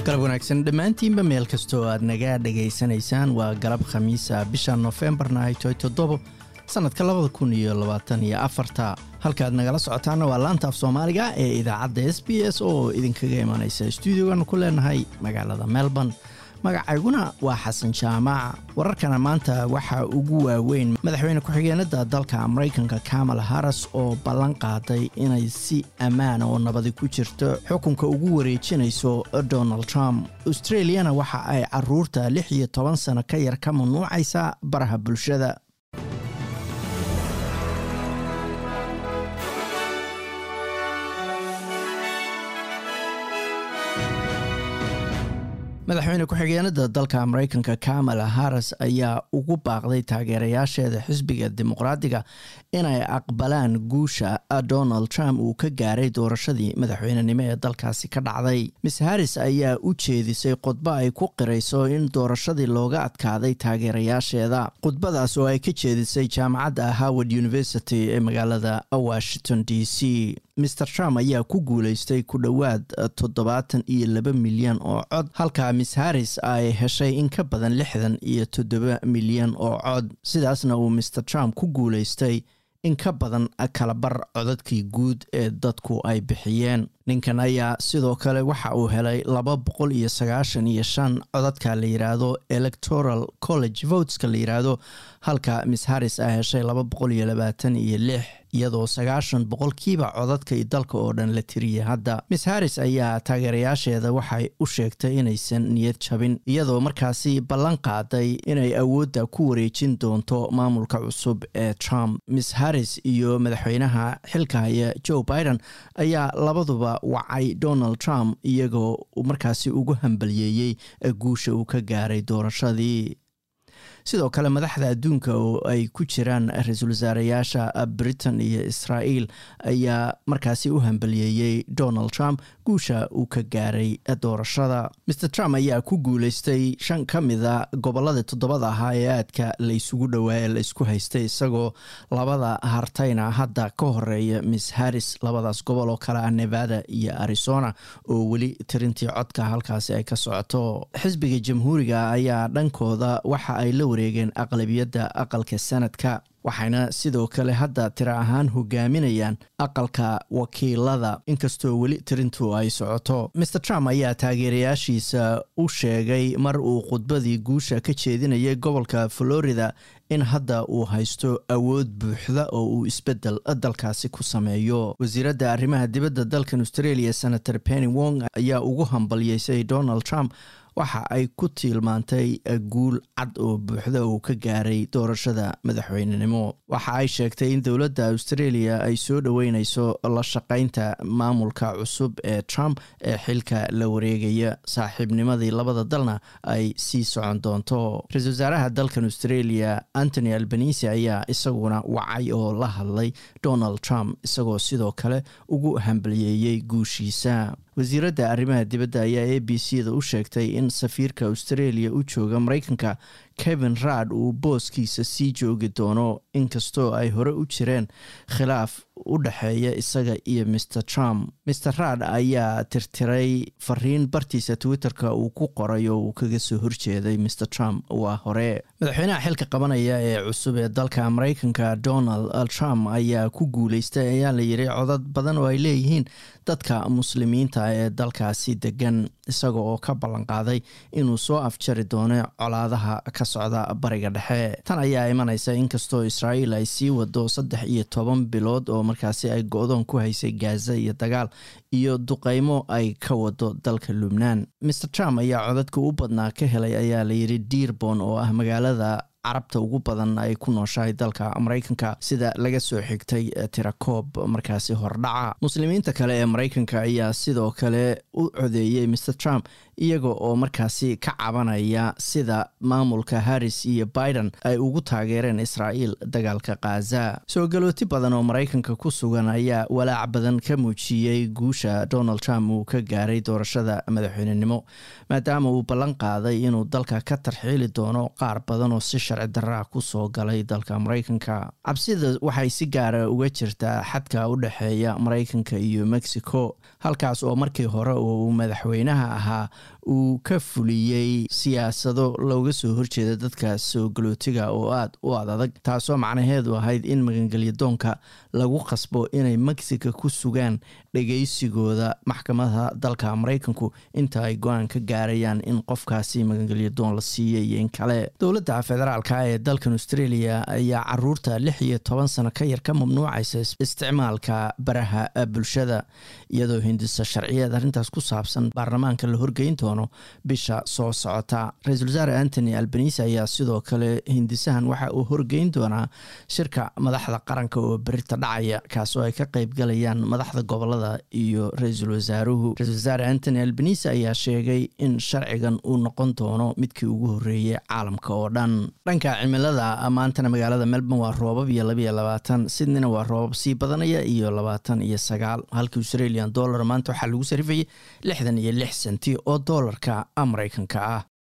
galab wanaagsan dhammaantiinba meel kastoo aad naga dhageysanaysaan waa galab khamiisa bisha November-na ay 7 sanadka 2024 halkaad nagala socotaana waa laanta af Soomaaliga ee idaacadda SBS oo idinkaga imanaysa studio-gan ku leenahay magaalada Melbourne. magacayguna waa Xasan Jaamac. wararkana maanta waxa ugu waaweyn madaxweyne ku-xigeenada dalka Mareykanka Kamala Harris oo ballan qaaday inay si ammaan oo nabad ku jirto xukunka ugu wareejinayso Donald Trump. Australia-na waxa ay caruurta 16 sano ka yar ka mamnuucaysa baraha bulshada. madaxweyne ku-xigeenada dalka Mareykanka Kamala Harris ayaa ugu baaqday taageerayaasheeda xisbiga dimuqraadiga inay aqbalaan guusha Donald Trump uu ka gaaray doorashadii madaxweynenimo ee dalkaasi ka dhacday. Miss Harris ayaa u jeedisay khudbo ay ku qirayso in doorashadii looga adkaaday taageerayaasheeda. khudbadaas oo ay ka jeedisay jaamacadda Howard University ee magaalada Washington DC. Mr. Trump ayaa ku guuleystay ku dhowaad 72 milyan oo cod halka Miss Harris ay heshay in ka badan 67 milyan oo cod. sidaasna uu Mr. Trump ku guuleystay in ka badan kala bar codadkii guud ee dadku ay bixiyeen. ninkan ayaa sidoo kale waxa uu helay 295 codadka la yiraahdo electoral college voteska la yiraahdo halka Miss Harris ay heshay 226 iyadoo 90% codadka dalka oo dhan la tiriyay. hadda Miss Harris ayaa taageerayaasheeda waxay u sheegtay inaysan niyad jabin iyadoo markaasi ballan qaaday inay awoodda ku wareejin doonto maamulka cusub ee Trump. Miss Harris iyo madaxweynaha xilka haya Joe Biden ayaa labaduba wacay Donald Trump iyagoo markaasi ugu hambalyeeyay guusha uu ka gaaray doorashadii. sidoo kale madaxda adduunka oo ay ku jiraan ra'iisul wasaarayaasha Britain iyo Israel ayaa markaasi u hambalyeeyay Donald Trump guusha uu ka gaaray doorashada. Mr. Trump ayaa ku guuleystay 5 kamida gobolada 7 ahaa ee aadka la isugu dhawaayay la isku haystay isagoo labada hartayna hadda ka horeeya Miss Harris. labadaas gobol oo kala ah Nevada iyo Arizona oo weli tirintii codka halkaasi ay ka socoto. xisbiga jamhuuriga ayaa dhankooda waxa ay la wareegeen aqlabiyadda aqalka sanadka waxayna sidoo kale hadda tira ahaan hogaaminayaan aqalka wakiilada inkastoo weli tirintu ay socoto. Mr. Trump ayaa taageerayaashiisa u sheegay mar uu khudbadii guusha ka jeedinayay gobolka Florida in hadda uu haysto awood buuxda oo uu isbedel dalkaasi ku sameeyo. wasiiradda arrimaha dibadda dalkan Australia Senator Penny Wong ayaa ugu hambalyeysay Donald Trump waxa ay ku tilmaantay guul cad oo buuxda oo ka gaaray doorashada madaxweynenimo. waxa ay sheegtay in dowladda Australia ay soo dhaweynayso la shaqaynta maamulka cusub ee Trump ee xilka la wareegaya saaxiibnimadii labada dalna ay sii socon doonto. ra'iisul wasaaraha dalkan Australia Anthony Albanese ayaa isaguna wacay oo la hadlay Donald Trump isagoo sidoo kale ugu hambalyeeyay guushiisa. wasiiradda arrimaha dibadda ayaa ABC-da u sheegtay in safiirka Australia u jooga Mareykanka Kevin Rudd uu booskiisa sii joogi doono inkastoo ay hore u jireen khilaaf u dhaxeeya isaga iyo Mr. Trump. Mr. Rudd ayaa tirtiray fariin bartiisa Twitter-ka uu ku qoray oo uu kaga soo horjeeday Mr. Trump waa hore. madaxweynaha xilka qabanaya ee cusub ee dalka Mareykanka Donald Trump ayaa ku guuleystay ayaa la yiri codad badan oo ay leeyihiin dadka muslimiinta ee dalkaasi degan isaga oo ka ballan qaaday inuu soo afjari doono colaadaha ka socda bariga dhexe. tan ayaa imanaysa inkastoo Israel ay sii wado 13 bilood oo markaasi ay go'doon ku haysay Gaza iyo dagaal iyo duqeymo ay ka wado dalka Lubnaan. Mr. Trump ayaa codadka u badnaa ka helay ayaa la yiri Dearborn oo ah magaalada carabta ugu badan ay ku nooshahay dalka Mareykanka sida laga soo xigtay tirakoob markaasi hordhaca. muslimiinta kale ee Mareykanka ayaa sidoo kale u codeeyay Mr. Trump iyaga oo markaasi ka cabanaya sida maamulka Harris iyo Biden ay ugu taageereen Israel dagaalka Gaza. soo galooti badan oo Mareykanka ku sugan ayaa walaac badan ka muujiyay guusha Donald Trump uu ka gaaray doorashada madaxweynenimo maadaama uu ballan qaaday inuu dalka ka tarxiili doono qaar badan oo si sharci darraa kusoo galay dalka maraykanka. Cabsida waxay si gaara uga jirtaa xadka u dhexeeya maraykanka iyo Mexico, halkaas oo markii hore uu madaxweynaha ahaa uu ka fuliyey siyaasado looga soo horjeeda dadka soo galootiga oo aad u adag, taasoo macnaheedu ahayd in magangelyadoonka lagu qasbo inay Mexico ku sugaan dhageysigooda maxkamadaha dalka maraykanku inta ay go-aan ka gaarayaan in qofkaasi magangelyadoon la siiyay iyo in kale. Dowladda federaalka ee dalkan Australia ayaa caruurta 16 sano ka yar ka mamnuucaysa isticmaalka baraha bulshada, iyadoo hindisa sharciyeed arrintaas ku saabsan baarlamaanka la horgeyn doono bisha soo socota. Ra'iisul Wasaare Anthony Albanese ayaa sidoo kale hindisahan waxa uu horgeyn doonaa shirka madaxda qaranka oo berita dhacaya, kaasoo ay ka qayb galayaan madaxda gobolada iyo ra'iisul wasaaruhu. Ra'iisul Wasaare Anthony Albanese ayaa sheegay in sharcigan uu noqon doono midkii ugu horeeyay caalamka oo dhan. Dhanka cimilada, maantana magaalada Melbourne waa roobab iyo 22, Sydneyna waa roobab sii badanaya iyo 29, halka Australian dollar maanta waxaa lagu sarifayay 66 senti oo doolarka Maraykanka ah.